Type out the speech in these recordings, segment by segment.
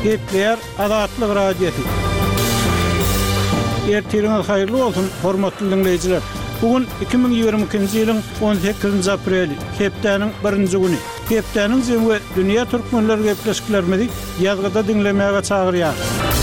Gepler Azatlyk radiosu. Ertiriniz hayırlı olsun, hormatly dinleyijiler. Bugün 2022-nji ýylyň 18-nji apreli, hepdeniň 1-nji güni. Hepdeniň jemgy dünýä türkmenleri gepleşiklerimizi ýazgyda dinlemäge çagyrýar.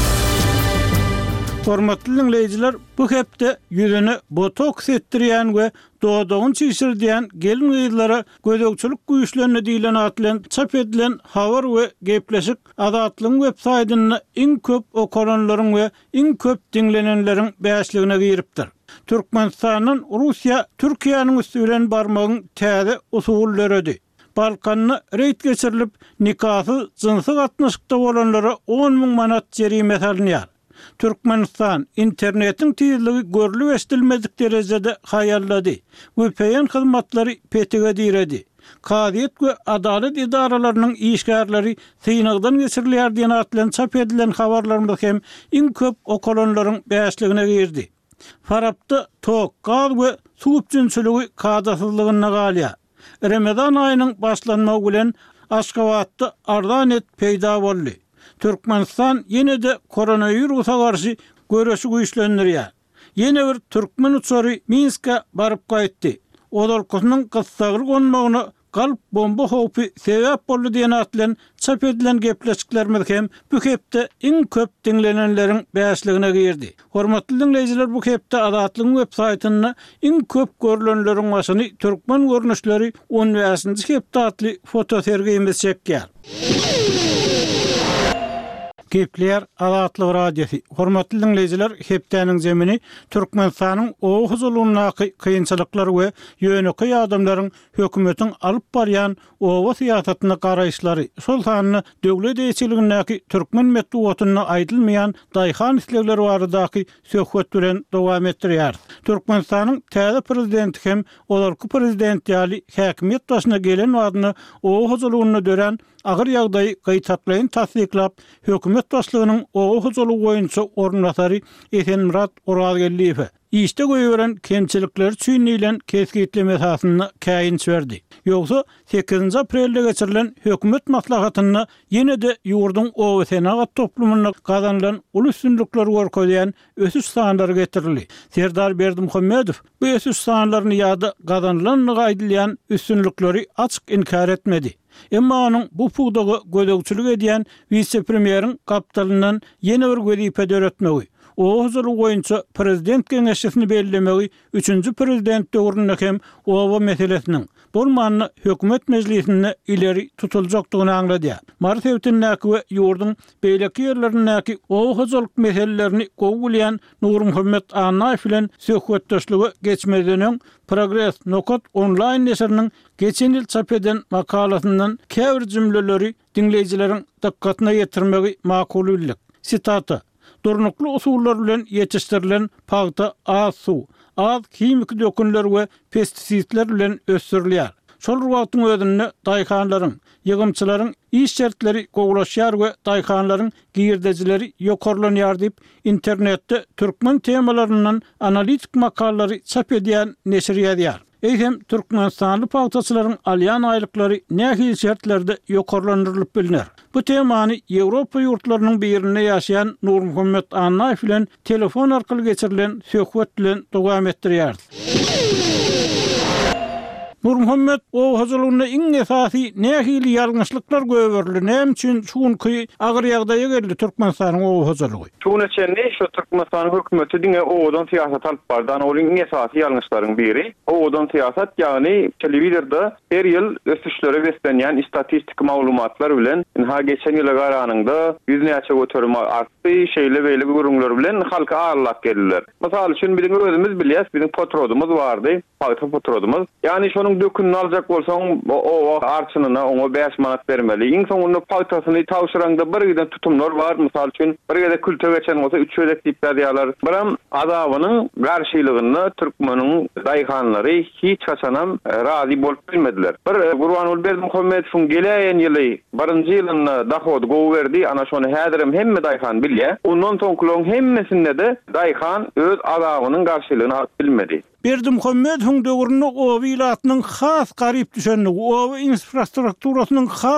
Hormatly dinleyijiler, bu hepde ýüzüne botoks etdirýän we dodogyny çişirdiýän gelin gyzlara gözegçilik güýçlerini diýilen atlan çap edilen habar we gepleşik Azatlyk websaytyny iň köp okuranlaryň we iň köp dinlenenleriň bäşligine giripdir. Türkmenistanyň Russiýa Türkiýanyň üstünden barmagyň täze usullary. Balkanyny reýt geçirilip nikahsy jinsy gatnaşykda bolanlara 10.000 manat jerime salynýar. Türkmenistan internetiň tezligi görülip estilmedik derejede hayallady. VPN hyzmatlary petege diredi. Kadiýet we adalet idaralarynyň işgärleri syňagdan geçirilýär diýen atlan çap edilen habarlarymyz hem iň köp okulanlaryň bäşligine girdi. Farapda tok, gaz we suwup jünçüligi kadasyzlygyna galýar. Ramazan aýynyň başlanmagy bilen Aşgabatda ardanet peýda boldy. Türkmenistan ýene de koronawirusa garşy görüşi güýçlendirýär. Ýene bir türkmen uçary Minske baryp gaýtdy. Odalkynyň gyssagyr gonmagyna galp bomba howpy sebäp boldy diýen atlan çap edilen gepleşiklerimiz hem bu hepde iň köp dinlenenleriň bäşligine girdi. Hormatly dinleyijiler, bu hepde Azatlyk websaytyny iň köp görülenleriň başyny türkmen görnüşleri 10-nji hepde atly fotosergimiz çekýär. Gepler Azatlyk radiosu. Hormatly dinleyijiler, hepdeniň zemini Türkmenistanyň o huzurlugyna kynçylyklar we ýöneki adamlaryň hökümetiň alyp barýan owa syýasatyna garaýşlary, şol sanyny döwlet eýçiligindäki türkmen medeniýetine aýdylmaýan daýhan islegleri baradaky söhbet bilen dowam etdirýär. Türkmenistanyň täze prezidenti hem olarky prezident ýaly häkimiýet başyna gelen wadyny o huzurlugyna dören agyr ýagdaý gaýtatlaryny tasdiklap, hökümet başlygynyň o huzurlugy boýunça ornatary Esenmurat Orazgelliýew İşte göýüren kemçilikler çüýnilen kesgitleme esasyny käýinç berdi. Ýogsa 8-nji aprelde geçirilen hökümet maslahatyny ýene de ýurdun owa senagat toplumyna gazanylan ulu üstünlikler görkezýän ösüş sanlary getirildi. Serdar Berdimuhammedow bu ösüş sanlaryny ýa-da gazanylan gaýdylýan üstünlikleri açyk inkar etmedi. Emma onuň bu pugdagy gözegçilik edýän vice-premieriň kapitalinden ýene bir wezipe döretmegi, o huzurlugy boýunça prezident geňeşçisini bellemegi 3-nji prezident döwründe hem owa meselesiniň bolmanyny hökümet meclisinde ileri tutuljakdygyny aňlady. Mart ewtindäki we ýurdun beýleki ýerlerindäki owa huzurluk meselelerini gowulýan Nur Muhammed Anaýew bilen söhbetdeşligi geçmeden Progress Nokat online neşriniň geçen ýyl çap eden makalasyndan käbir jümleleri dinleýijileriň dikkatyna ýetirmegi makul bildik. Sitata: Durnukly usullar bilen ýetişdirilen pagta az suw, az kimik dökünler we pestisitler bilen ösürilýär. Şol wagtyň özünde daýhanlaryň, ýygymçylaryň iş şertleri gowlaşýar we daýhanlaryň girdejileri ýokarlanýar diýip internetde türkmen temalaryndan analitik makalary çap edýän neşir ýazýar. Eýhem Türkmenistanly pagtaçylaryň alýan aýlyklary nähil şertlerde ýokarlandyrylyp bilinär. Bu temany Ýewropa ýurtlarynyň birinde ýaşaýan Nur Muhammed Anaýew bilen telefon arkaly geçirilen söhbet bilen dowam etdirýär. Nur Muhammed o hazırlığında iň esasy nähili ýalňyşlyklar göwerildi. Näme üçin şuňky agyr ýagdaýa geldi Türkmenistanyň o hazırlygy? Şuň üçin şu Türkmenistan hökümeti diňe owadan siýasat alyp bardan, olaryň iň esasy ýalňyşlaryň biri. Owadan siýasat, ýagny telewizorda her ýyl ösüşlere beslenýän statistik maglumatlar bilen ha geçen ýyla garanyňda 100-näçe göterme artdy, şeýle beýle görüňler bilen halka ağırlap geldiler. Mysal üçin biziň özümiz bilýäs, biziň potrodumuz bardy, pagta potrodumuz. Ýani şonuň dökünni aljak bolsaň o arçynyna oňa 5 manat bermeli. Iň soňunda pagtasyny tawşyraňda bir giden tutumlar bar. Mysal üçin bir gede kültür geçen bolsa 3 ödek diýip berýärler. Biram adabynyň garşylygyny türkmeniň daýhanlary hiç haçanam razy bolup bilmediler. Bir Gurbanuly Berdimuhammedowyň geleýän ýyly 1-nji ýylyna dahod gowy berdi. Ana şonu häzirim hemme daýhan bilýär. Ondan soňkylaryň hemmesinde de daýhan öz adabynyň garşylygyny alyp bilmedi. Berdimuhammedowyň döwründe o wilayatynyň has garyp düşenligi, o infrastrukturasynyň